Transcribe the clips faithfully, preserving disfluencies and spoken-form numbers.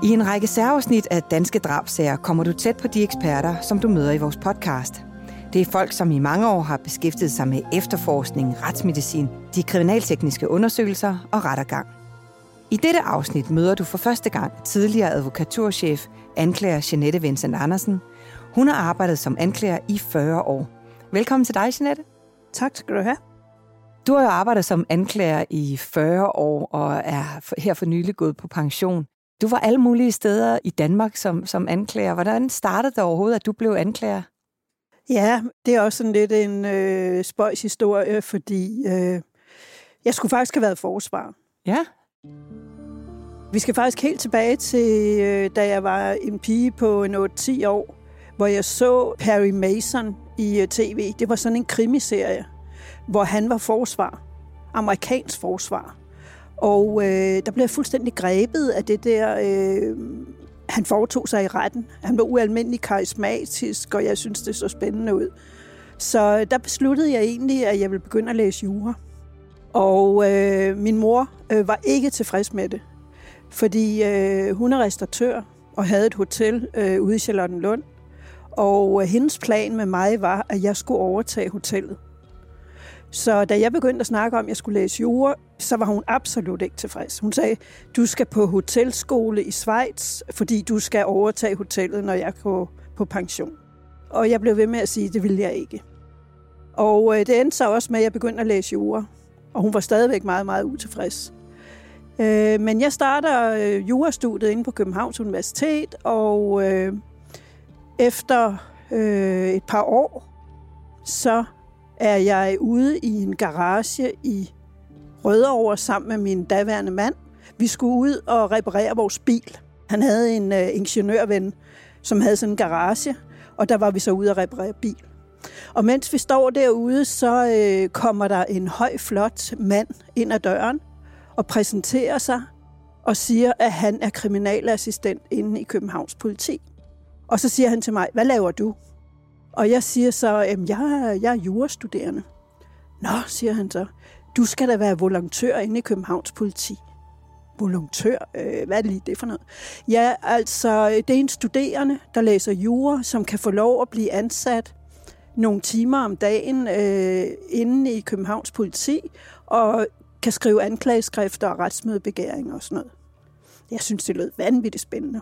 I en række særafsnit af Danske Drabsager kommer du tæt på de eksperter, som du møder i vores podcast. Det er folk, som i mange år har beskæftiget sig med efterforskning, retsmedicin, de kriminaltekniske undersøgelser og rettergang. I dette afsnit møder du for første gang tidligere advokaturchef, anklager Jeanette Vincent Andersen. Hun har arbejdet som anklager i fyrre år. Velkommen til dig, Jeanette. Tak skal du have. Du har jo arbejdet som anklager i fyrre år og er her for nylig gået på pension. Du var alle mulige steder i Danmark som, som anklager. Hvordan startede det overhovedet, at du blev anklager? Ja, det er også sådan lidt en øh, spøjs historie, fordi øh, jeg skulle faktisk have været forsvar. Ja. Vi skal faktisk helt tilbage til, øh, da jeg var en pige på en otte ti år, hvor jeg så Perry Mason i øh, tv. Det var sådan en krimiserie, hvor han var forsvar. Amerikansk forsvar. Og øh, der blev jeg fuldstændig grebet af det der, øh, han foretog sig i retten. Han var ualmindelig karismatisk, og jeg synes, det så spændende ud. Så der besluttede jeg egentlig, at jeg ville begynde at læse jura. Og øh, min mor øh, var ikke tilfreds med det, fordi øh, hun er restauratør og havde et hotel øh, ude i Charlottenlund. Og øh, hendes plan med mig var, at jeg skulle overtage hotellet. Så da jeg begyndte at snakke om, at jeg skulle læse jura, så var hun absolut ikke tilfreds. Hun sagde, du skal på hotelskole i Schweiz, fordi du skal overtage hotellet, når jeg går på pension. Og jeg blev ved med at sige, at det ville jeg ikke. Og det endte så også med, at jeg begyndte at læse jura. Og hun var stadigvæk meget, meget utilfreds. Men jeg starter jurastudiet inde på Københavns Universitet, og efter et par år, så er jeg ude i en garage i Rødovre sammen med min daværende mand. Vi skulle ud og reparere vores bil. Han havde en uh, ingeniørven, som havde sådan en garage, og der var vi så ude at reparere bil. Og mens vi står derude, så uh, kommer der en høj, flot mand ind ad døren og præsenterer sig og siger, at han er kriminalassistent inde i Københavns politi. Og så siger han til mig, hvad laver du? Og jeg siger så, at jeg, jeg er jurastuderende. Nå, siger han så, du skal da være volontør inde i Københavns politi. Volontør? Øh, hvad er lige det for noget? Ja, altså, det er en studerende, der læser jura, som kan få lov at blive ansat nogle timer om dagen øh, inde i Københavns politi, og kan skrive anklageskrifter og retsmødebegæringer og sådan noget. Jeg synes, det lød vanvittigt spændende.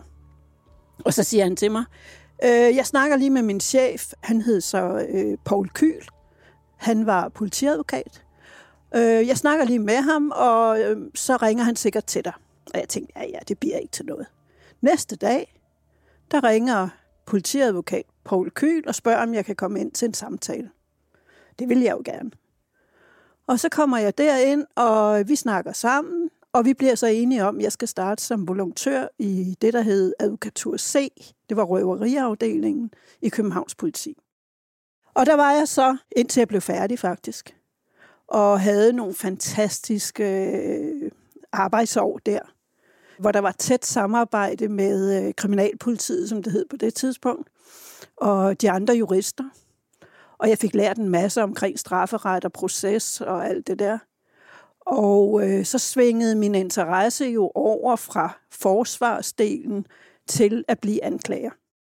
Og så siger han til mig, jeg snakker lige med min chef. Han hed så øh, Poul Kyhl. Han var politiadvokat. Øh, jeg snakker lige med ham, og øh, så ringer han sikkert til dig. Og jeg tænkte, ja, ja, det bliver ikke til noget. Næste dag, der ringer politiadvokat Poul Kyhl og spørger, om jeg kan komme ind til en samtale. Det vil jeg jo gerne. Og så kommer jeg derind, og vi snakker sammen, og vi bliver så enige om, at jeg skal starte som volontør i det, der hed Advokatur C. Det var røveriafdelingen i Københavns politi. Og der var jeg så, indtil jeg blev færdig faktisk, og havde nogle fantastiske arbejdsår der, hvor der var tæt samarbejde med kriminalpolitiet, som det hed på det tidspunkt, og de andre jurister. Og jeg fik lært en masse omkring strafferet og proces og alt det der. Og øh, så svingede min interesse jo over fra forsvarsdelen til at blive anklager.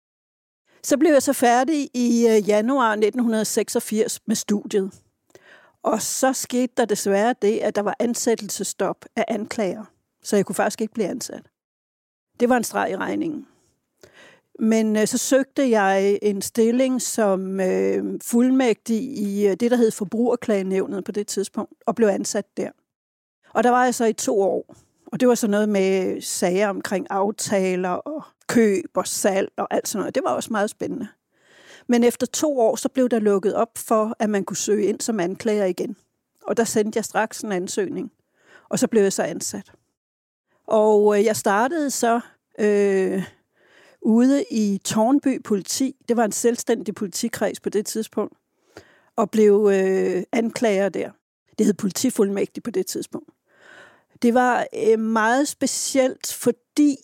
Så blev jeg så færdig i øh, januar nitten seksogfirs med studiet. Og så skete der desværre det, at der var ansættelsesstop af anklager. Så jeg kunne faktisk ikke blive ansat. Det var en streg i regningen. Men øh, så søgte jeg en stilling som øh, fuldmægtig i øh, det, der hed Forbrugerklagenævnet på det tidspunkt, og blev ansat der. Og der var jeg så i to år, og det var så noget med sager omkring aftaler og køb og salg og alt sådan noget. Det var også meget spændende. Men efter to år, så blev der lukket op for, at man kunne søge ind som anklager igen. Og der sendte jeg straks en ansøgning, og så blev jeg så ansat. Og øh, jeg startede så øh, ude i Tårnby politi. Det var en selvstændig politikreds på det tidspunkt, og blev øh, anklager der. Det hed politifuldmægtig på det tidspunkt. Det var øh, meget specielt, fordi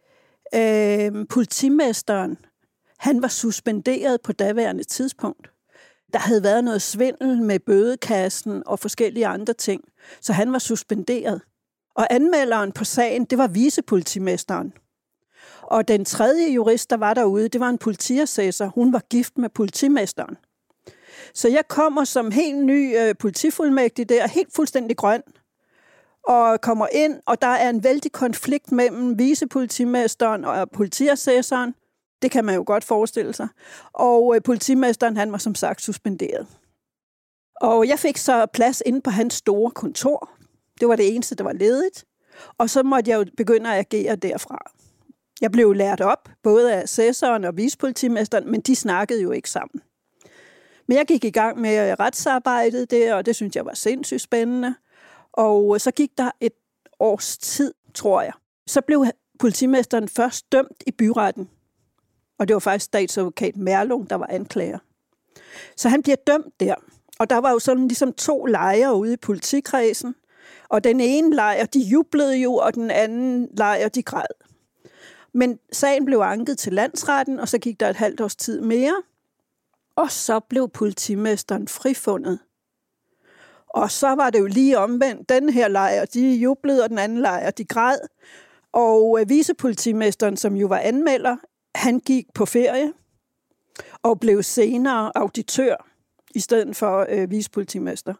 øh, politimesteren, han var suspenderet på daværende tidspunkt. Der havde været noget svindel med bødekassen og forskellige andre ting, så han var suspenderet. Og anmelderen på sagen, det var vicepolitimesteren. Og den tredje jurist, der var derude, det var en politiassessor. Hun var gift med politimesteren. Så jeg kommer som helt ny øh, politifuldmægtig der, helt fuldstændig grøn, og kommer ind, og der er en vældig konflikt mellem vicepolitimesteren og politiassessoren. Det kan man jo godt forestille sig. Og øh, politimesteren, han var som sagt suspenderet. Og jeg fik så plads inde på hans store kontor. Det var det eneste, der var ledigt. Og så måtte jeg jo begynde at agere derfra. Jeg blev lært op, både af assessoren og vicepolitimesteren, men de snakkede jo ikke sammen. Men jeg gik i gang med retsarbejdet der, og det synes jeg var sindssygt spændende. Og så gik der et års tid, tror jeg. Så blev politimesteren først dømt i byretten. Og det var faktisk statsadvokat Merlung, der var anklager. Så han bliver dømt der. Og der var jo sådan ligesom to lejre ude i politikredsen. Og den ene lejr, de jublede jo, og den anden lejr, de græd. Men sagen blev anket til landsretten, og så gik der et halvt års tid mere. Og så blev politimesteren frifundet. Og så var det jo lige omvendt. Den her lejr, de jublede, og den anden lejr, de græd. Og vicepolitimesteren, som jo var anmelder, han gik på ferie og blev senere auditør i stedet for øh, vicepolitimester.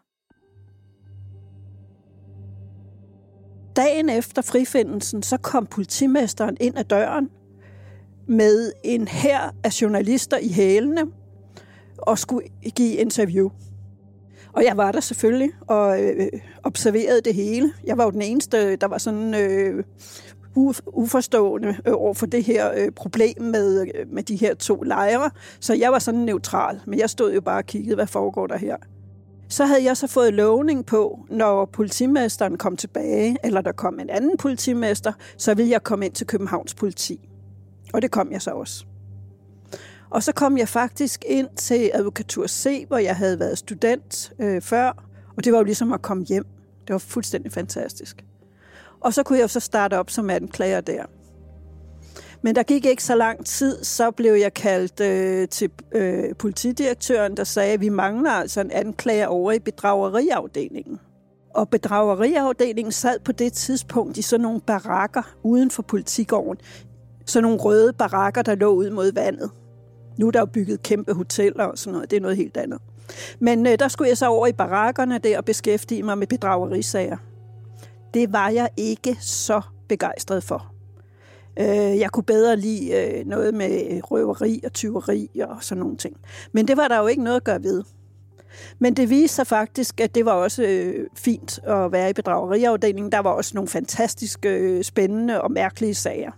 Dagen efter frifindelsen, så kom politimesteren ind ad døren med en hær af journalister i hælene og skulle give interview. Og jeg var der selvfølgelig og øh, observerede det hele. Jeg var jo den eneste, der var sådan øh, uforstående over for det her øh, problem med, øh, med de her to lejre. Så jeg var sådan neutral, men jeg stod jo bare og kiggede, hvad foregår der her. Så havde jeg så fået lovning på, når politimesteren kom tilbage, eller der kom en anden politimester, så ville jeg komme ind til Københavns politi. Og det kom jeg så også. Og så kom jeg faktisk ind til Advokatur C, hvor jeg havde været student øh, før, og det var jo ligesom at komme hjem. Det var fuldstændig fantastisk. Og så kunne jeg jo så starte op som anklager der. Men der gik ikke så lang tid, så blev jeg kaldt øh, til øh, politidirektøren, der sagde, at vi mangler altså en anklager over i bedrageriafdelingen. Og bedrageriafdelingen sad på det tidspunkt i sådan nogle barakker uden for politigården. Sådan nogle røde barakker, der lå ud mod vandet. Nu er der jo bygget kæmpe hoteller og sådan noget. Det er noget helt andet. Men øh, der skulle jeg så over i barakkerne der og beskæftige mig med bedragerisager. Det var jeg ikke så begejstret for. Jeg kunne bedre lide noget med røveri og tyveri og sådan nogle ting. Men det var der jo ikke noget at gøre ved. Men det viste sig faktisk, at det var også fint at være i bedrageriafdelingen. Der var også nogle fantastiske, spændende og mærkelige sager.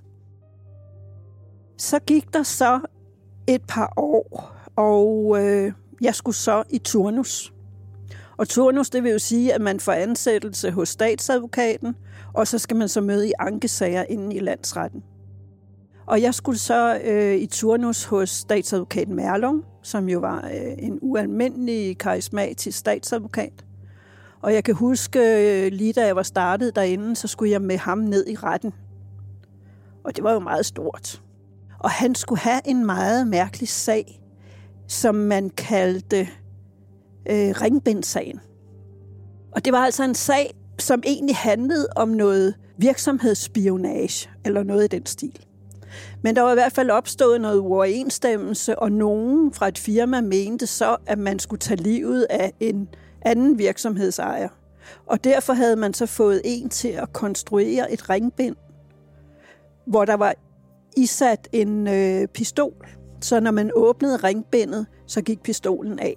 Så gik der så et par år, og jeg skulle så i turnus. Og turnus, det vil jo sige, at man får ansættelse hos statsadvokaten, og så skal man så møde i ankesager inde i landsretten. Og jeg skulle så øh, i turnus hos statsadvokaten Merlung, som jo var øh, en ualmindelig karismatisk statsadvokat. Og jeg kan huske, øh, lige da jeg var startet derinde, så skulle jeg med ham ned i retten. Og det var jo meget stort. Og han skulle have en meget mærkelig sag, som man kaldte øh, ringbindsagen. Og det var altså en sag, som egentlig handlede om noget virksomhedsspionage, eller noget i den stil. Men der var i hvert fald opstået noget uoverensstemmelse, og nogen fra et firma mente så, at man skulle tage livet af en anden virksomhedsejer. Og derfor havde man så fået en til at konstruere et ringbind, hvor der var isat en øh, pistol. Så når man åbnede ringbindet, så gik pistolen af.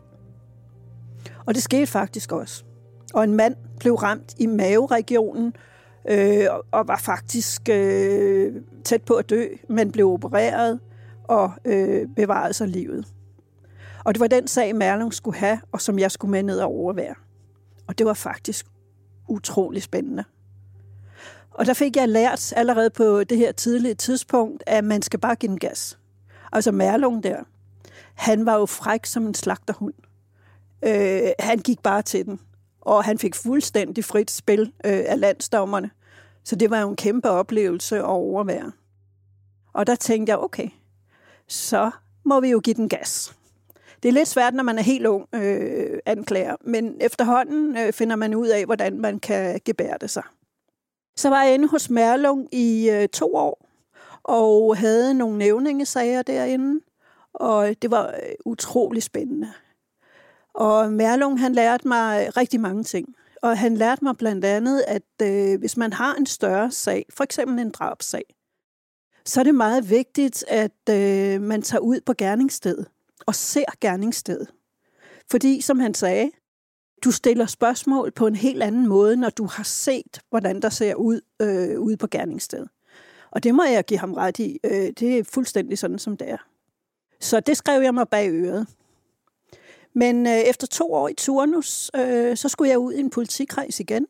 Og det skete faktisk også. Og en mand blev ramt i maveregionen, øh, og var faktisk øh, tæt på at dø, men blev opereret og øh, bevarede sig livet. Og det var den sag, Merlung skulle have, og som jeg skulle med ned og overvære. Og det var faktisk utrolig spændende. Og der fik jeg lært allerede på det her tidlige tidspunkt, at man skal bare give den gas. Altså Merlung der, han var jo fræk som en slagterhund. Øh, han gik bare til den, og han fik fuldstændig frit spil øh, af landsdommerne. Så det var jo en kæmpe oplevelse at overvære. Og der tænkte jeg, okay, så må vi jo give den gas. Det er lidt svært, når man er helt ung øh, anklager, men efterhånden øh, finder man ud af, hvordan man kan gebærde sig. Så var jeg inde hos Merlung i øh, to år, og havde nogle nævningesager derinde, og det var utrolig spændende. Og Merlung, han lærte mig rigtig mange ting. Og han lærte mig blandt andet, at øh, hvis man har en større sag, for eksempel en drabssag, så er det meget vigtigt, at øh, man tager ud på gerningsstedet og ser gerningsstedet. Fordi, som han sagde, du stiller spørgsmål på en helt anden måde, når du har set, hvordan der ser ud øh, ude på gerningsstedet. Og det må jeg give ham ret i. Øh, det er fuldstændig sådan, som det er. Så det skrev jeg mig bag øret. Men øh, efter to år i turnus, øh, så skulle jeg ud i en politikreds igen.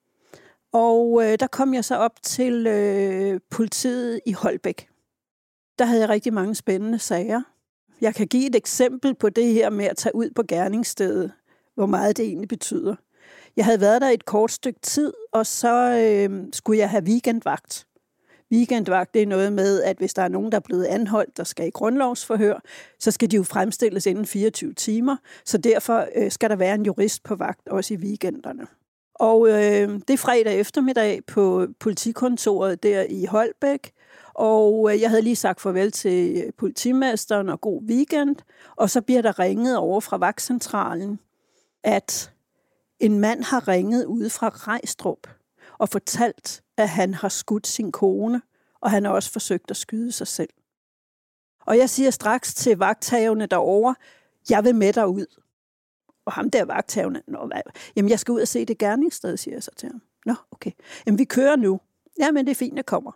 Og øh, der kom jeg så op til øh, politiet i Holbæk. Der havde jeg rigtig mange spændende sager. Jeg kan give et eksempel på det her med at tage ud på gerningsstedet, hvor meget det egentlig betyder. Jeg havde været der et kort stykke tid, og så øh, skulle jeg have weekendvagt. Weekendvagt, det er noget med, at hvis der er nogen, der er blevet anholdt, der skal i grundlovsforhør, så skal de jo fremstilles inden fireogtyve timer, så derfor øh, skal der være en jurist på vagt, også i weekenderne. Og øh, det er fredag eftermiddag på politikontoret der i Holbæk, og øh, jeg havde lige sagt farvel til politimesteren og god weekend, og så bliver der ringet over fra vagtcentralen, at en mand har ringet ude fra Rejstrup og fortalt, at han har skudt sin kone, og han har også forsøgt at skyde sig selv. Og jeg siger straks til vagthaverne derovre, jeg vil med derud. Og ham der vagthaverne, nå hvad? Jamen jeg skal ud og se det gerningssted, siger jeg så til ham. Nå, okay. Jamen vi kører nu. Jamen det er fint, jeg kommer.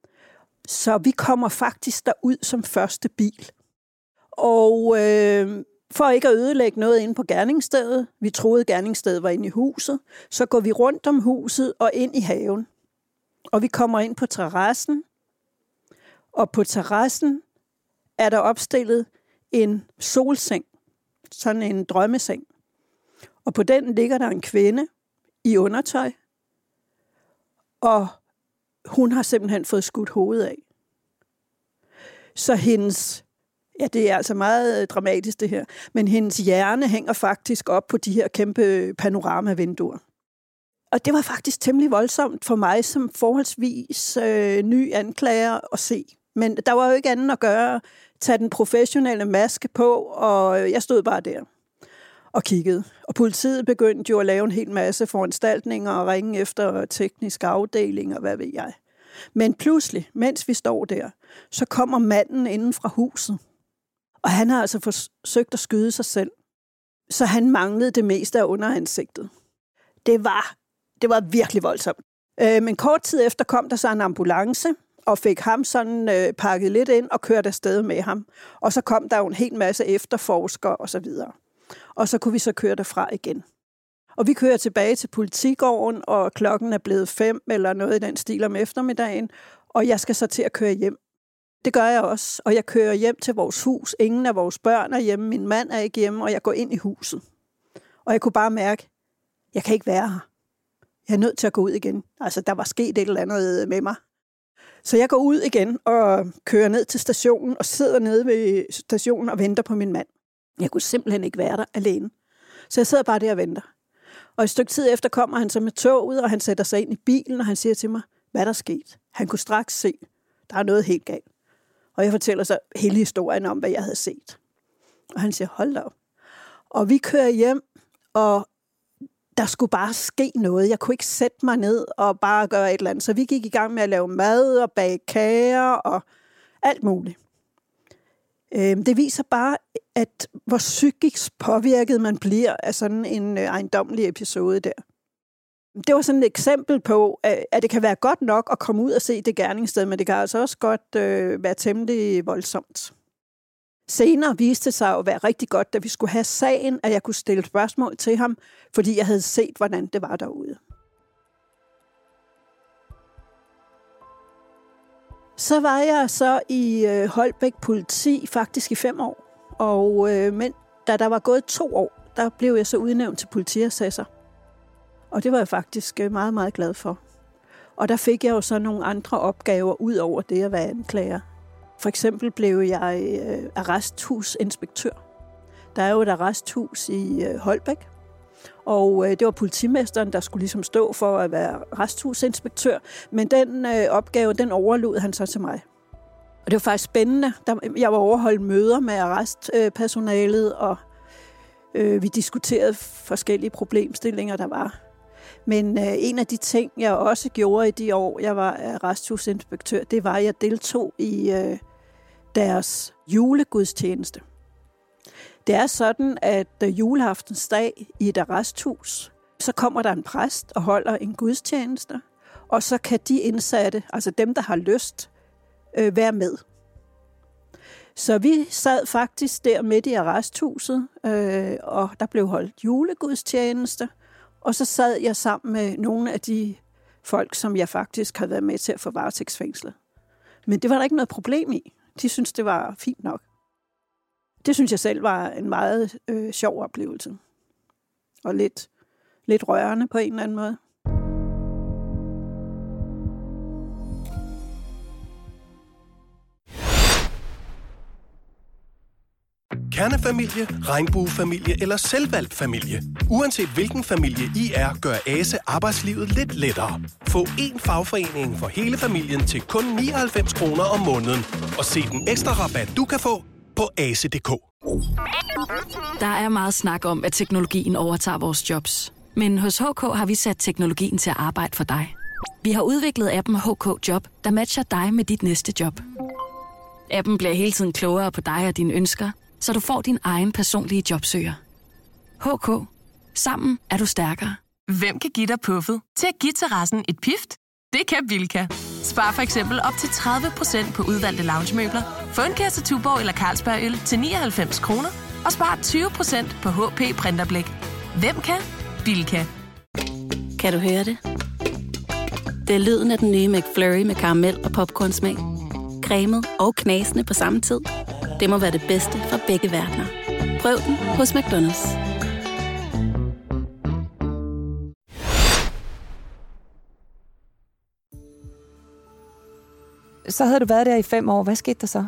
Så vi kommer faktisk derud som første bil. Og øh, for ikke at ødelægge noget inde på gerningsstedet, vi troede gerningsstedet var inde i huset, så går vi rundt om huset og ind i haven. Og vi kommer ind på terrassen, og på terrassen er der opstillet en solseng, sådan en drømmeseng. Og på den ligger der en kvinde i undertøj, og hun har simpelthen fået skudt hovedet af. Så hendes, ja det er altså meget dramatisk det her, men hendes hjerne hænger faktisk op på de her kæmpe panoramavinduer. Og det var faktisk temmelig voldsomt for mig som forholdsvis øh, ny anklager at se. Men der var jo ikke andet at gøre, tage den professionelle maske på, og jeg stod bare der og kiggede. Og politiet begyndte jo at lave en hel masse foranstaltninger og ringe efter teknisk afdeling og hvad ved jeg. Men pludselig, mens vi står der, så kommer manden inden fra huset. Og han har altså forsøgt at skyde sig selv. Så han manglede det meste af underansigtet. Det var, det var virkelig voldsomt. Øh, men kort tid efter kom der så en ambulance, og fik ham sådan øh, pakket lidt ind og kørte afsted med ham. Og så kom der jo en hel masse efterforskere og så videre. Og så kunne vi så køre derfra igen. Og vi kører tilbage til politigården, og klokken er blevet fem eller noget i den stil om eftermiddagen, og jeg skal så til at køre hjem. Det gør jeg også, og jeg kører hjem til vores hus. Ingen af vores børn er hjemme, min mand er ikke hjemme, og jeg går ind i huset. Og jeg kunne bare mærke, jeg kan ikke være her. Jeg er nødt til at gå ud igen. Altså, der var sket et eller andet med mig. Så jeg går ud igen og kører ned til stationen og sidder nede ved stationen og venter på min mand. Jeg kunne simpelthen ikke være der alene. Så jeg sidder bare der og venter. Og et stykke tid efter kommer han så med toget, og han sætter sig ind i bilen, og han siger til mig, hvad der er sket. Han kunne straks se, der er noget helt galt. Og jeg fortæller så hele historien om, hvad jeg havde set. Og han siger, hold da op. Og vi kører hjem, og der skulle bare ske noget. Jeg kunne ikke sætte mig ned og bare gøre et eller andet. Så vi gik i gang med at lave mad og bage kager og alt muligt. Det viser bare, at hvor psykisk påvirket man bliver af sådan en ejendommelig episode der. Det var sådan et eksempel på, at det kan være godt nok at komme ud og se det gerningssted, men det kan altså også godt øh, være temmelig voldsomt. Senere viste det sig at være rigtig godt, da vi skulle have sagen, at jeg kunne stille spørgsmål til ham, fordi jeg havde set, hvordan det var derude. Så var jeg så i øh, Holbæk politi faktisk i fem år, og øh, men da der var gået to år, der blev jeg så udnævnt til politiassessor. Og det var jeg faktisk meget, meget glad for. Og der fik jeg jo så nogle andre opgaver ud over det at være anklager. For eksempel blev jeg øh, arresthusinspektør. Der er jo et arresthus i øh, Holbæk, og øh, det var politimesteren, der skulle ligesom stå for at være arresthusinspektør, men den øh, opgave, den overlod han så til mig. Og det var faktisk spændende. Jeg var overholdt møder med arrestpersonalet, og øh, vi diskuterede forskellige problemstillinger, der var. Men øh, en af de ting, jeg også gjorde i de år, jeg var arresthusinspektør, det var, at jeg deltog i øh, deres julegudstjeneste. Det er sådan, at øh, juleaftensdag i et arresthus, så kommer der en præst og holder en gudstjeneste, og så kan de indsatte, altså dem, der har lyst, øh, være med. Så vi sad faktisk der midt i arresthuset, øh, og der blev holdt julegudstjeneste, og så sad jeg sammen med nogle af de folk, som jeg faktisk havde været med til at få varetægtsfængslet. Men det var der ikke noget problem i. De syntes, det var fint nok. Det synes jeg selv var en meget øh, sjov oplevelse. Og lidt, lidt rørende på en eller anden måde. Kernefamilie, regnbuefamilie eller selvvalgt familie. Uanset hvilken familie I er, gør ASE arbejdslivet lidt lettere. Få én fagforening for hele familien til kun nioghalvfems kroner om måneden. Og se den ekstra rabat, du kan få på ase punktum dk. Der er meget snak om, at teknologien overtager vores jobs. Men hos H K har vi sat teknologien til at arbejde for dig. Vi har udviklet appen H K Job, der matcher dig med dit næste job. Appen bliver hele tiden klogere på dig og dine ønsker, så du får din egen personlige jobsøger. H K. Sammen er du stærkere. Hvem kan give dig puffet til at give terrassen et pift? Det kan Bilka. Spar for eksempel op til tredive procent på udvalgte loungemøbler. Få en kasse Tuborg eller Carlsberg-øl til nioghalvfems kroner. Og spar tyve procent på H P printerblæk. Hvem kan? Bilka. Kan du høre det? Det er lyden af den nye McFlurry med karamel og popcornsmag. Cremet og knasende på samme tid. Det må være det bedste fra begge verdener. Prøv den hos McDonald's. Så havde du været der i fem år. Hvad skete der så?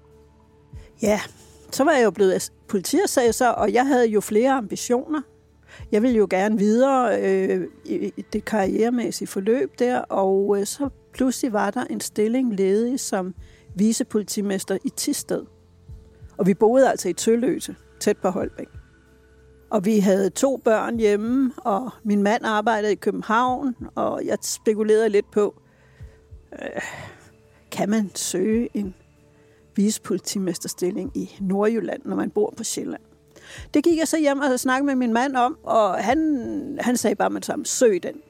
Ja, så var jeg jo blevet politiassessor, og jeg havde jo flere ambitioner. Jeg ville jo gerne videre øh, i det karrieremæssige forløb der, og øh, så pludselig var der en stilling ledig som vicepolitimester i Thisted. Og vi boede altså i Tølløse, tæt på Holbæk. Og vi havde to børn hjemme, og min mand arbejdede i København, og jeg spekulerede lidt på, øh, kan man søge en vicepolitimesterstilling i Nordjylland, når man bor på Sjælland? Det gik jeg så hjem og snakkede med min mand om, og han, han sagde bare med det samme, søg den.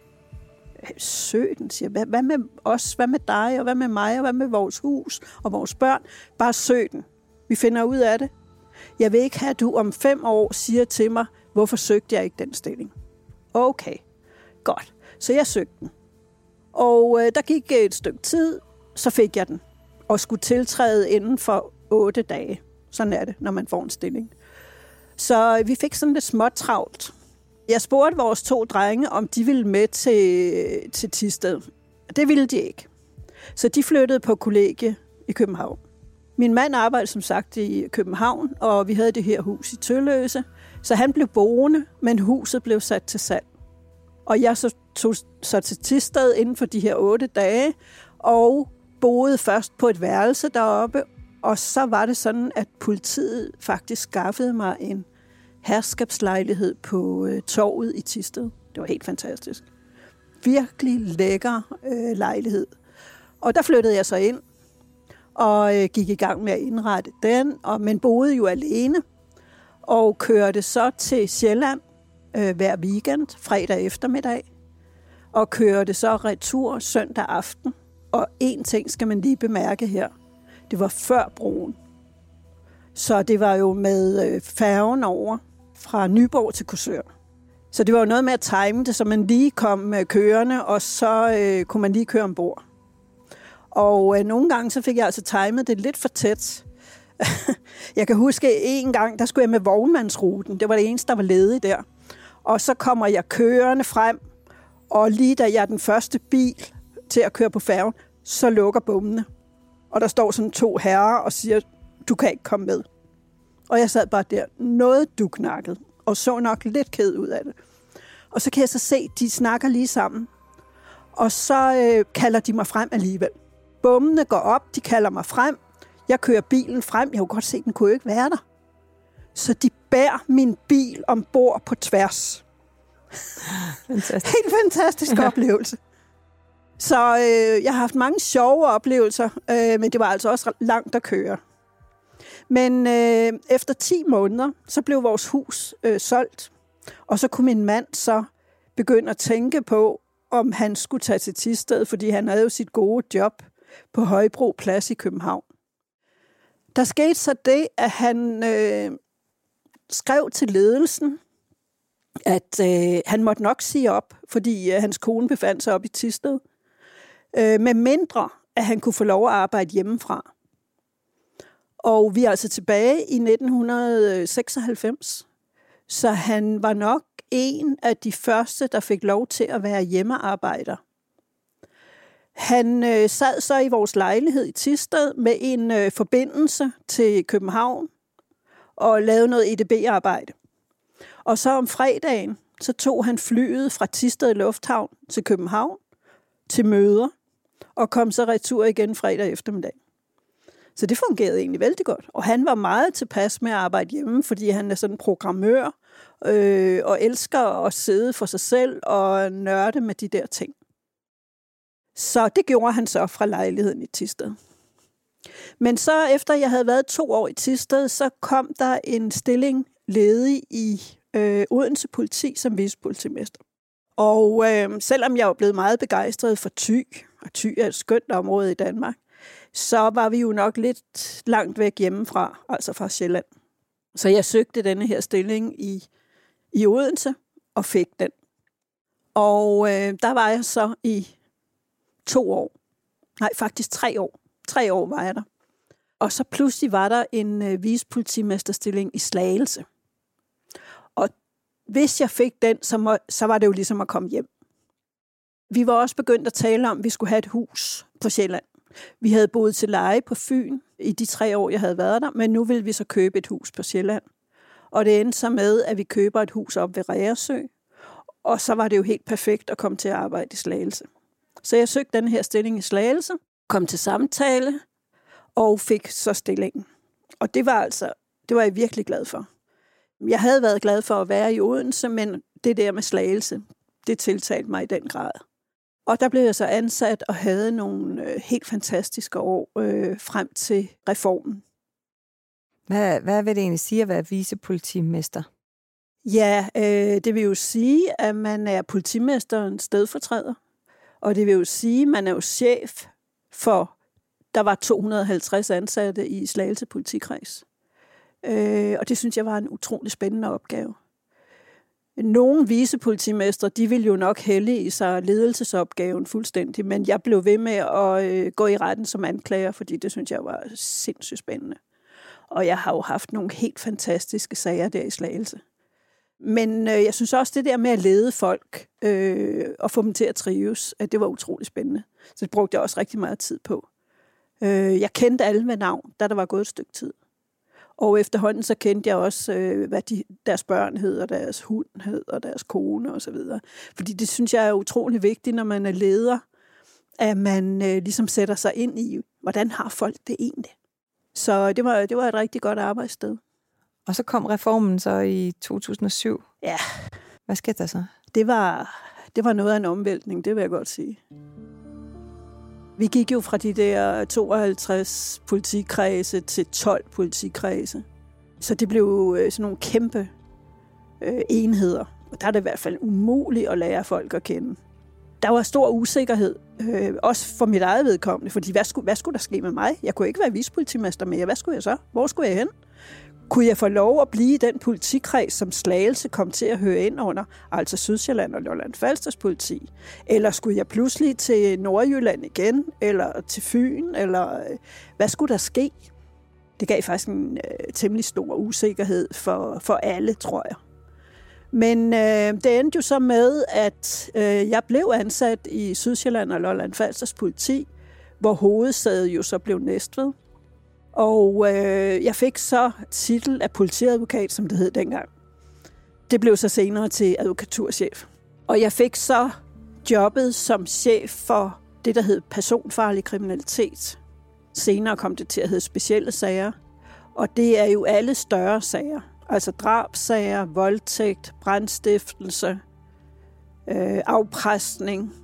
Søg den, siger jeg. Hvad med os? Hvad med dig? Og hvad med mig? Og hvad med vores hus og vores børn? Bare søg den. Vi finder ud af det. Jeg vil ikke have, at du om fem år siger til mig, hvorfor søgte jeg ikke den stilling? Okay, godt. Så jeg søgte den. Og øh, der gik et stykke tid, så fik jeg den. Og skulle tiltræde inden for otte dage. Sådan er det, når man får en stilling. Så vi fik sådan lidt småt travlt. Jeg spurgte vores to drenge, om de ville med til, til Thisted. Det ville de ikke. Så de flyttede på kollegie i København. Min mand arbejdede som sagt i København, og vi havde det her hus i Tølløse. Så han blev boende, men huset blev sat til salg. Og jeg så tog så til Thisted inden for de her otte dage, og boede først på et værelse deroppe. Og så var det sådan, at politiet faktisk skaffede mig en herskabslejlighed på øh, torvet i Thisted. Det var helt fantastisk. Virkelig lækker øh, lejlighed. Og der flyttede jeg så ind og øh, gik i gang med at indrette den, og, men boede jo alene og kørte så til Sjælland øh, hver weekend, fredag eftermiddag, og kørte så retur søndag aften. Og en ting skal man lige bemærke her. Det var før broen. Så det var jo med øh, færgen over fra Nyborg til Korsør. Så det var jo noget med at time det, så man lige kom øh, kørende, og så øh, kunne man lige køre ombord. Og øh, nogle gange så fik jeg altså timet det lidt for tæt. Jeg kan huske en gang, der skulle jeg med vognmandsruten. Det var det eneste, der var ledigt der. Og så kommer jeg kørende frem, og lige da jeg er den første bil til at køre på færgen, så lukker bommene. Og der står sådan to herrer og siger, du kan ikke komme med. Og jeg sad bare der, noget duknakket, og så nok lidt ked ud af det. Og så kan jeg så se, de snakker lige sammen. Og så øh, kalder de mig frem alligevel. Bommene går op, de kalder mig frem. Jeg kører bilen frem. Jeg kunne godt se, at den kunne jo ikke være der. Så de bærer min bil ombord på tværs. Fantastisk. Helt fantastisk oplevelse. Så øh, jeg har haft mange sjove oplevelser, øh, men det var altså også langt at køre. Men øh, efter ti måneder, så blev vores hus øh, solgt. Og så kunne min mand så begynde at tænke på, om han skulle tage til Thisted, fordi han havde jo sit gode job på Højbro Plads i København. Der skete så det, at han øh, skrev til ledelsen, at øh, han måtte nok sige op, fordi øh, hans kone befandt sig op i Thisted, øh, med mindre, at han kunne få lov at arbejde hjemmefra. Og vi er altså tilbage i nitten seksoghalvfems, så han var nok en af de første, der fik lov til at være hjemmearbejder. Han øh, sad så i vores lejlighed i Thisted med en øh, forbindelse til København og lavede noget E D B-arbejde. Og så om fredagen, så tog han flyet fra Thisted Lufthavn til København til møder og kom så retur igen fredag eftermiddag. Så det fungerede egentlig vældig godt. Og han var meget tilpas med at arbejde hjemme, fordi han er sådan en programmør øh, og elsker at sidde for sig selv og nørde med de der ting. Så det gjorde han så fra lejligheden i Thisted. Men så efter jeg havde været to år i Thisted, så kom der en stilling ledig i øh, Odense Politi som vicepolitimester. Og øh, selvom jeg var blevet meget begejstret for Thy, og Thy er et skønt område i Danmark, så var vi jo nok lidt langt væk hjemmefra, altså fra Sjælland. Så jeg søgte denne her stilling i, i Odense og fik den. Og øh, der var jeg så i to år. Nej, faktisk tre år. Tre år var jeg der. Og så pludselig var der en øh, vicepolitimesterstilling i Slagelse. Og hvis jeg fik den, så, må, så var det jo ligesom at komme hjem. Vi var også begyndt at tale om, at vi skulle have et hus på Sjælland. Vi havde boet til leje på Fyn i de tre år, jeg havde været der, men nu ville vi så købe et hus på Sjælland. Og det endte så med, at vi køber et hus op ved Reersø, og så var det jo helt perfekt at komme til at arbejde i Slagelse. Så jeg søgte den her stilling i Slagelse, kom til samtale og fik så stillingen. Og det var altså, det var jeg virkelig glad for. Jeg havde været glad for at være i Odense, men det der med Slagelse, det tiltalte mig i den grad. Og der blev jeg så ansat og havde nogle øh, helt fantastiske år øh, frem til reformen. Hvad, hvad vil det egentlig sige at være vicepolitimester? Ja, øh, det vil jo sige, at man er politimesterens stedfortræder. Og det vil jo sige, at man er jo chef for, der var to hundrede og halvtreds ansatte i Slagelse politikreds. Øh, og det synes jeg var en utrolig spændende opgave. Nogle vicepolitimestre, de ville jo nok hælde i sig ledelsesopgaven fuldstændig, men jeg blev ved med at øh, gå i retten som anklager, fordi det synes jeg var sindssygt spændende. Og jeg har jo haft nogle helt fantastiske sager der i Slagelse. Men øh, jeg synes også, det der med at lede folk øh, og få dem til at trives, at det var utrolig spændende. Så det brugte jeg også rigtig meget tid på. Øh, jeg kendte alle med navn, da der var gået et stykke tid. Og efterhånden så kendte jeg også, øh, hvad de, deres børn hed, og deres hund hed, og deres kone osv. Fordi det synes jeg er utrolig vigtigt, når man er leder, at man øh, ligesom sætter sig ind i, hvordan har folk det egentlig. Så det var, det var et rigtig godt arbejdssted. Og så kom reformen så i to tusind og syv. Ja. Hvad skete der så? Det var, det var noget af en omvæltning, det vil jeg godt sige. Vi gik jo fra de der tooghalvtreds politikredse til tolv politikredse. Så det blev sådan nogle kæmpe øh, enheder. Og der er det i hvert fald umuligt at lære folk at kende. Der var stor usikkerhed, øh, også for mit eget vedkommende, fordi hvad skulle, hvad skulle der ske med mig? Jeg kunne ikke være vicepolitimester mere. Hvad skulle jeg så? Hvor skulle jeg hen? Kunne jeg få lov at blive den politikreds, som Slagelse kom til at høre ind under, altså Sydsjælland og Lolland-Falsters politi? Eller skulle jeg pludselig til Nordjylland igen, eller til Fyn, eller øh, hvad skulle der ske? Det gav faktisk en øh, temmelig stor usikkerhed for, for alle, tror jeg. Men øh, det endte jo så med, at øh, jeg blev ansat i Sydsjælland og Lolland-Falsters politi, hvor hovedsædet jo så blev Næstved. Og øh, jeg fik så titel af politiadvokat, som det hed dengang. Det blev så senere til advokaturchef. Og jeg fik så jobbet som chef for det, der hed personfarlig kriminalitet. Senere kom det til at hedde specielle sager. Og det er jo alle større sager. Altså drabssager, voldtægt, brandstiftelse, øh, afpresning.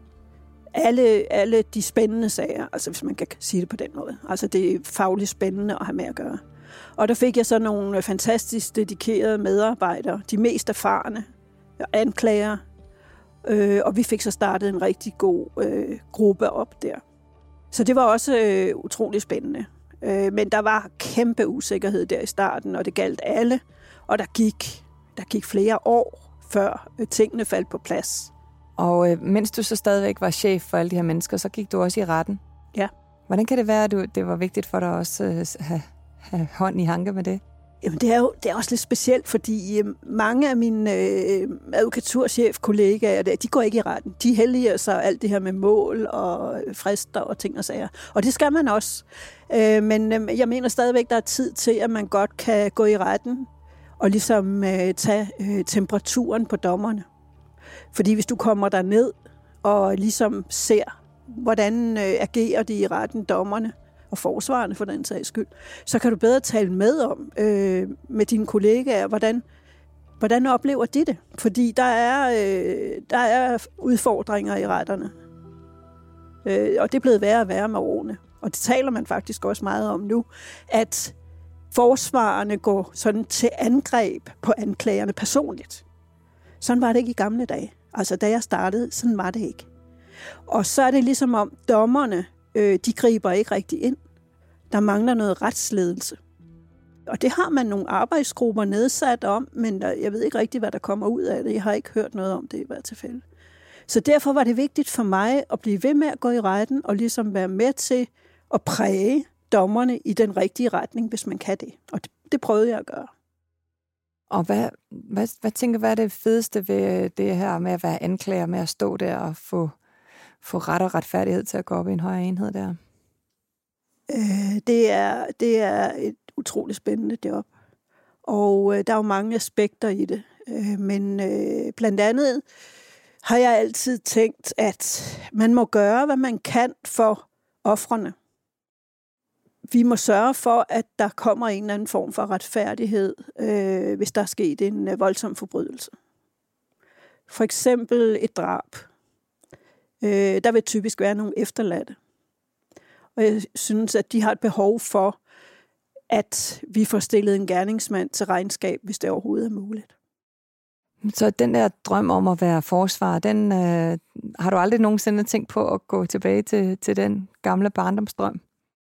Alle, alle de spændende sager, altså hvis man kan sige det på den måde. Altså det er fagligt spændende at have med at gøre. Og der fik jeg så nogle fantastisk dedikerede medarbejdere, de mest erfarne anklager, øh, og vi fik så startet en rigtig god øh, gruppe op der. Så det var også øh, utrolig spændende. Øh, men der var kæmpe usikkerhed der i starten, og det galt alle, og der gik, der gik flere år, før øh, tingene faldt på plads. Og øh, mens du så stadigvæk var chef for alle de her mennesker, så gik du også i retten. Ja. Hvordan kan det være, at du, det var vigtigt for dig også at have, have hånd i hanke med det? Jamen, det er jo det er også lidt specielt, fordi øh, mange af mine øh, advokaturchef-kollegaer, de går ikke i retten. De helliger sig alt det her med mål og frister og ting og sager. Og det skal man også. Øh, men øh, jeg mener stadigvæk, der er tid til, at man godt kan gå i retten og ligesom øh, tage øh, temperaturen på dommerne. Fordi hvis du kommer der ned og ligesom ser, hvordan øh, agerer de i retten, dommerne og forsvarerne for den sags skyld, så kan du bedre tale med om øh, med dine kollegaer, hvordan, hvordan oplever de det? Fordi der er, øh, der er udfordringer i retterne. Øh, og det er blevet værre og værre med årene. Og det taler man faktisk også meget om nu, at forsvarerne går sådan til angreb på anklagerne personligt. Sådan var det ikke i gamle dage. Altså, da jeg startede, sådan var det ikke. Og så er det ligesom om, dommerne, øh, de griber ikke rigtig ind. Der mangler noget retsledelse. Og det har man nogle arbejdsgrupper nedsat om, men der, jeg ved ikke rigtig, hvad der kommer ud af det. Jeg har ikke hørt noget om det i hvert tilfælde. Så derfor var det vigtigt for mig at blive ved med at gå i retten, og ligesom være med til at præge dommerne i den rigtige retning, hvis man kan det. Og det, det prøvede jeg at gøre. Og hvad, hvad, hvad tænker hvad er det fedeste ved det her med at være anklager, med at stå der og få, få ret og retfærdighed til at gå op i en højere enhed der? Øh, det, er, det er et utroligt spændende job. Og øh, der er jo mange aspekter i det. Øh, men øh, blandt andet har jeg altid tænkt, at man må gøre, hvad man kan for ofrene. Vi må sørge for, at der kommer en eller anden form for retfærdighed, øh, hvis der er sket en øh, voldsom forbrydelse. For eksempel et drab. Øh, der vil typisk være nogle efterladte. Og jeg synes, at de har et behov for, at vi får stillet en gerningsmand til regnskab, hvis det overhovedet er muligt. Så den der drøm om at være forsvarer, den øh, har du aldrig nogensinde tænkt på at gå tilbage til, til den gamle barndomsdrøm?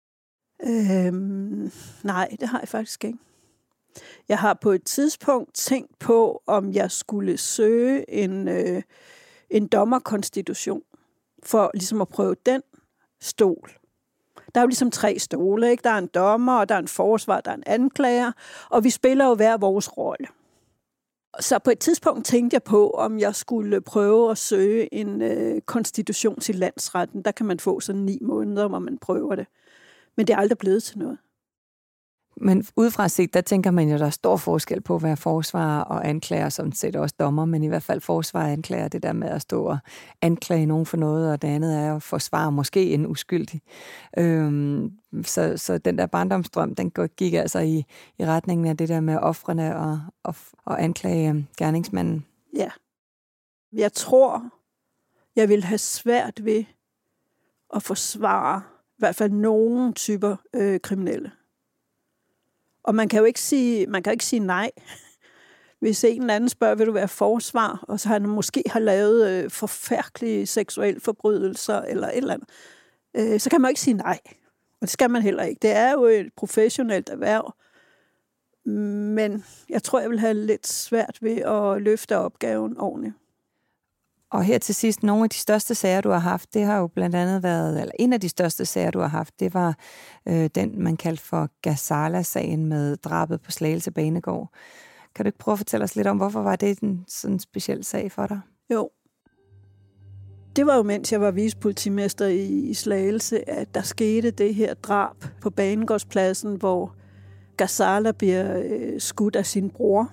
Øhm, nej, det har jeg faktisk ikke. Jeg har på et tidspunkt tænkt på, om jeg skulle søge en, øh, en dommerkonstitution, for ligesom at prøve den stol. Der er jo ligesom tre stole, ikke? Der er en dommer, og der er en forsvar, der er en anklager, og vi spiller jo hver vores rolle. Så på et tidspunkt tænkte jeg på, om jeg skulle prøve at søge en øh, konstitution til landsretten. Der kan man få sådan ni måneder, hvor man prøver det. Men det er aldrig blevet til noget. Men udefra set, der tænker man jo, der er stor forskel på at være forsvarer og anklager, som set også dommer, men i hvert fald forsvarer og anklager, det der med at stå og anklage nogen for noget, og det andet er at forsvare måske en uskyldig. Øhm, så, så den der barndomsdrøm, den gik altså i, i retningen af det der med ofrene og, og, og anklage gerningsmanden. Ja. Jeg tror, jeg vil have svært ved at forsvare i hvert fald nogle typer øh, kriminelle. Og man kan jo ikke sige, man kan ikke sige nej. Hvis en eller anden spørger, vil du være forsvar, og så han måske har lavet øh, forfærdelige seksuelle forbrydelser eller et eller andet, øh, så kan man jo ikke sige nej. Og det skal man heller ikke. Det er jo et professionelt erhverv. Men jeg tror, jeg vil have lidt svært ved at løfte opgaven ordentligt. Og her til sidst, nogle af de største sager, du har haft, det har jo blandt andet været, eller en af de største sager, du har haft, det var øh, den, man kaldte for Gazala-sagen med drabet på Slagelse Banegård. Kan du ikke prøve at fortælle os lidt om, hvorfor var det en sådan speciel sag for dig? Jo. Det var jo, mens jeg var vicepolitimester i Slagelse, at der skete det her drab på Banegårdspladsen, hvor Gazala bliver øh, skudt af sin bror.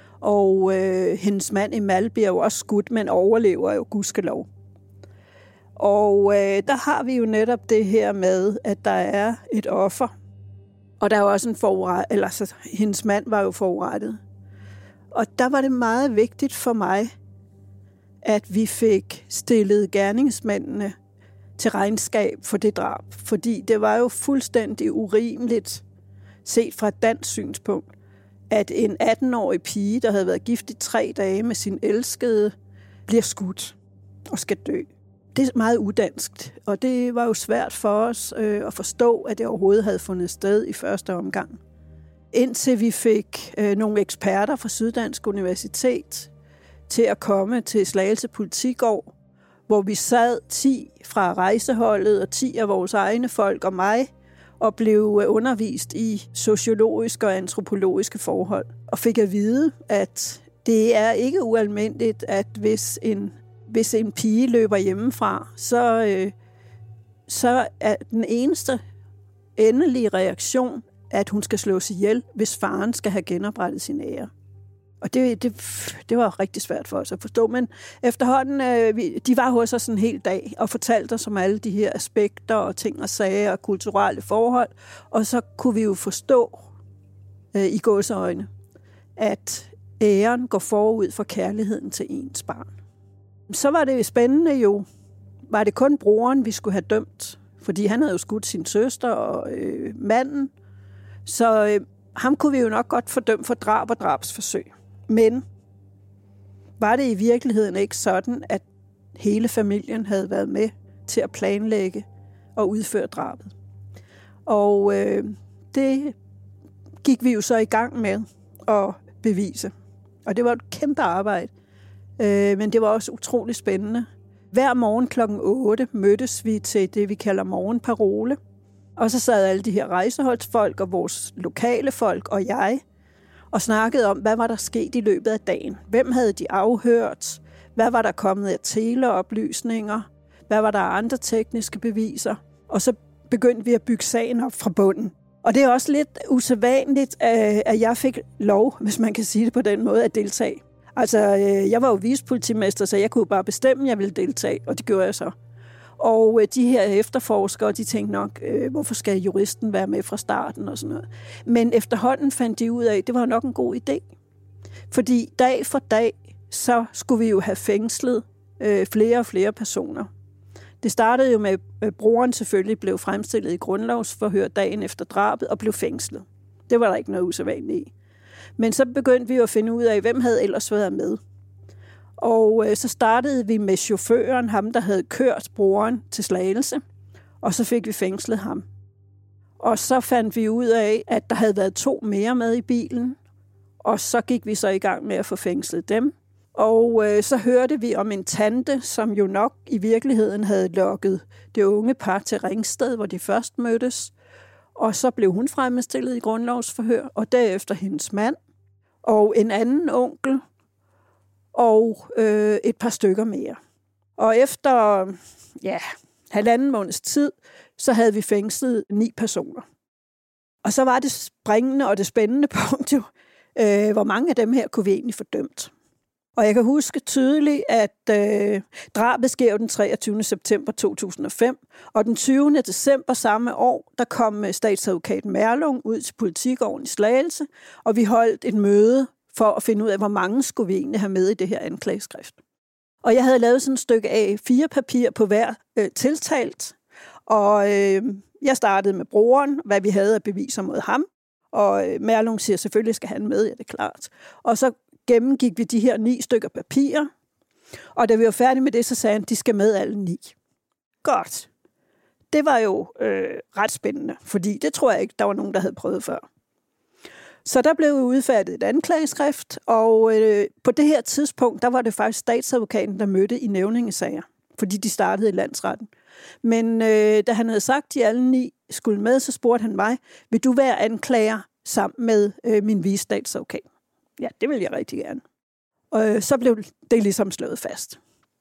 Og øh, hendes mand Emal bliver jo også skudt, men overlever jo gudskelov. Og øh, der har vi jo netop det her med, at der er et offer. Og der er jo også en forurettet, eller så hendes mand var jo forurettet. Og der var det meget vigtigt for mig, at vi fik stillet gerningsmændene til regnskab for det drab. Fordi det var jo fuldstændig urimeligt, set fra et dansk synspunkt, at en atten-årig pige, der havde været gift i tre dage med sin elskede, bliver skudt og skal dø. Det er meget udanskt, og det var jo svært for os øh, at forstå, at det overhovedet havde fundet sted i første omgang. Indtil vi fik øh, nogle eksperter fra Syddansk Universitet til at komme til Slagelse Politigård, hvor vi sad ti fra rejseholdet og ti af vores egne folk og mig, og blev undervist i sociologiske og antropologiske forhold. Og fik at vide, at det er ikke ualmindeligt, at hvis en, hvis en pige løber hjemmefra, så, øh, så er den eneste endelige reaktion, at hun skal slås ihjel, hvis faren skal have genoprettet sin ære. Og det, det, det var rigtig svært for os at forstå, men efterhånden, øh, vi, de var hos os en hel dag og fortalte os om alle de her aspekter og ting og sager og kulturelle forhold, og så kunne vi jo forstå øh, i gåseøjne, at æren går forud for kærligheden til ens barn. Så var det spændende jo, var det kun broren, vi skulle have dømt, fordi han havde jo skudt sin søster og øh, manden, så øh, ham kunne vi jo nok godt fordømme for drab og drabsforsøg. Men var det i virkeligheden ikke sådan, at hele familien havde været med til at planlægge og udføre drabet? Og øh, det gik vi jo så i gang med at bevise. Og det var et kæmpe arbejde, øh, men det var også utrolig spændende. Hver morgen klokken otte mødtes vi til det, vi kalder morgenparole. Og så sad alle de her rejseholdsfolk og vores lokale folk og jeg og snakkede om, hvad var der sket i løbet af dagen. Hvem havde de afhørt? Hvad var der kommet af teleoplysninger? Hvad var der af andre tekniske beviser? Og så begyndte vi at bygge sagen op fra bunden. Og det er også lidt usædvanligt, at jeg fik lov, hvis man kan sige det på den måde, at deltage. Altså, jeg var jo vicepolitimester, så jeg kunne bare bestemme, at jeg ville deltage, og det gjorde jeg så. Og de her efterforskere, de tænkte nok, øh, hvorfor skal juristen være med fra starten og sådan noget. Men efterhånden fandt de ud af, at det var nok en god idé. Fordi dag for dag, så skulle vi jo have fængslet øh, flere og flere personer. Det startede jo med, at broren selvfølgelig blev fremstillet i grundlovsforhør dagen efter drabet og blev fængslet. Det var der ikke noget usædvanligt i. Men så begyndte vi jo at finde ud af, hvem havde ellers været med. Og øh, så startede vi med chaufføren, ham der havde kørt broren til Slagelse, og så fik vi fængslet ham. Og så fandt vi ud af, at der havde været to mere med i bilen, og så gik vi så i gang med at få fængslet dem. Og øh, så hørte vi om en tante, som jo nok i virkeligheden havde lokket det unge par til Ringsted, hvor de først mødtes. Og så blev hun fremstillet i grundlovsforhør, og derefter hendes mand, og en anden onkel, og øh, et par stykker mere. Og efter ja, halvanden måneds tid, så havde vi fængslet ni personer. Og så var det springende og det spændende punkt jo, øh, hvor mange af dem her kunne vi egentlig få dømt. Og jeg kan huske tydeligt, at øh, drabet sker den treogtyvende september to tusind og fem, og den tyvende december samme år, der kom statsadvokat Merlung ud til Politigården i Slagelse, og vi holdt et møde for at finde ud af, hvor mange skulle vi egentlig have med i det her anklageskrift. Og jeg havde lavet sådan et stykke A fire papir på hver øh, tiltalt, og øh, jeg startede med broren, hvad vi havde af beviser mod ham, og øh, Merlung siger, selvfølgelig skal han med, ja, det er klart. Og så gennemgik vi de her ni stykker papirer, og da vi var færdige med det, så sagde han, de skal med alle ni. Godt. Det var jo øh, ret spændende, fordi det tror jeg ikke, der var nogen, der havde prøvet før. Så der blev udfærdiget et anklageskrift, og øh, på det her tidspunkt, der var det faktisk statsadvokaten, der mødte i nævningesager, fordi de startede i landsretten. Men øh, da han havde sagt, at de alle ni skulle med, så spurgte han mig, vil du være anklager sammen med øh, min vicestatsadvokat? Ja, det vil jeg rigtig gerne. Og øh, så blev det ligesom slået fast.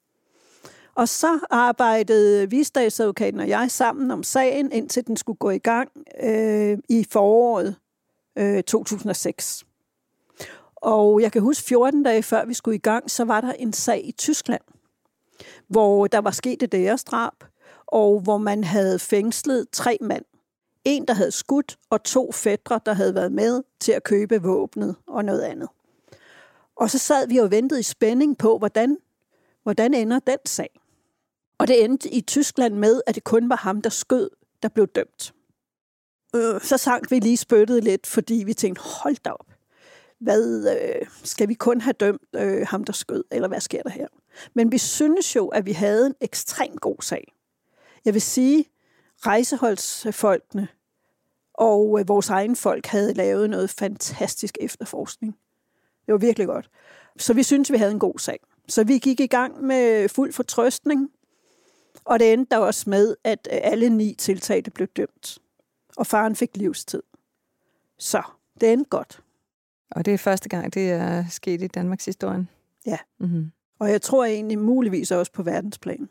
Og så arbejdede vicestatsadvokaten og jeg sammen om sagen, indtil den skulle gå i gang øh, i foråret øh, to tusind og seks. Og jeg kan huske fjorten dage før vi skulle i gang, så var der en sag i Tyskland, hvor der var sket et æresdrab, og hvor man havde fængslet tre mand. En, der havde skudt, og to fætre, der havde været med til at købe våbnet og noget andet. Og så sad vi og ventede i spænding på, hvordan, hvordan ender den sag. Og det endte i Tyskland med, at det kun var ham, der skød, der blev dømt. Øh, så sank vi lige spyttet lidt, fordi vi tænkte, hold da op. Hvad, øh, skal vi kun have dømt øh, ham, der skød, eller hvad sker der her? Men vi synes jo, at vi havde en ekstremt god sag. Jeg vil sige, rejseholdsfolkene og øh, vores egen folk havde lavet noget fantastisk efterforskning. Det var virkelig godt. Så vi synes, vi havde en god sag. Så vi gik i gang med fuld fortrøstning, og det endte der også med, at alle ni tiltalte blev dømt. Og faren fik livstid. Så det endte godt. Og det er første gang, det er sket i Danmarks historie. Ja. Mm-hmm. Og jeg tror egentlig muligvis også på verdensplan.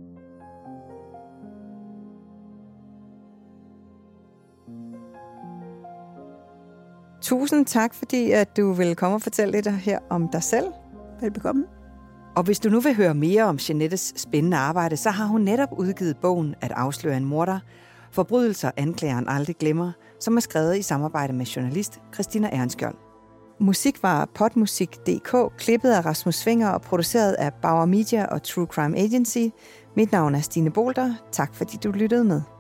Tusind tak, fordi at du vil komme og fortælle lidt her om dig selv. Velbekomme. Og hvis du nu vil høre mere om Jeanettes spændende arbejde, så har hun netop udgivet bogen At afsløre en morder, Forbrydelser anklageren aldrig glemmer, som er skrevet i samarbejde med journalist Christina Ehrenskjold. Musik var podmusik punktum d k, klippet af Rasmus Svinger og produceret af Bauer Media og True Crime Agency. Mit navn er Stine Bolter. Tak fordi du lyttede med.